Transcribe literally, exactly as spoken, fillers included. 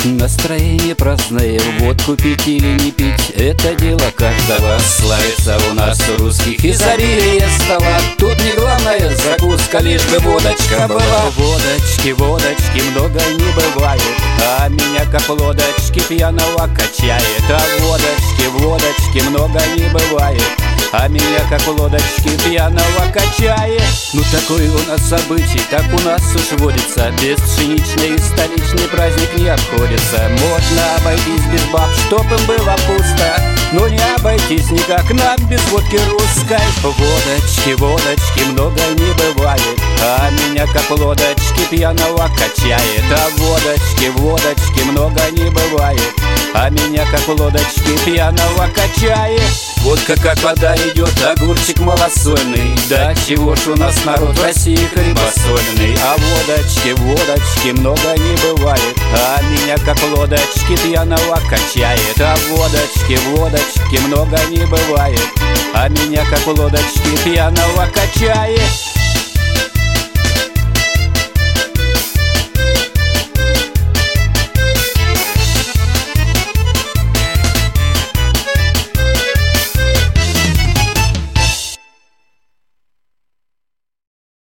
Настроение праздное, водку пить или не пить, это дело каждого. Славится у нас у русских изобилие стола. Тут не главная закуска, лишь бы водочка была. Водочки, водочки много не бывает, а меня как лодочки пьяного качает. А водочки, водочки много не бывает, а меня как лодочки пьяного качает. Ну такое у нас событие, так у нас уж водится. Без пшеничный и столичный праздник не обходится. Можно обойтись без баб, чтоб им было пусто, но не обойтись никак нам без водки русской. Водочки, водочки много не бывает, а меня как лодочки пьяного качает. А водочки, водочки много не бывает, а меня как лодочки пьяного качает. Водка как вода идет, огурчик малосольный. Да чего ж у нас народ в России хлебосольный. А водочки, водочки много не бывает, а меня как лодочки пьяного качает. А водочки, водочки много не бывает, а меня как лодочки пьяного качает.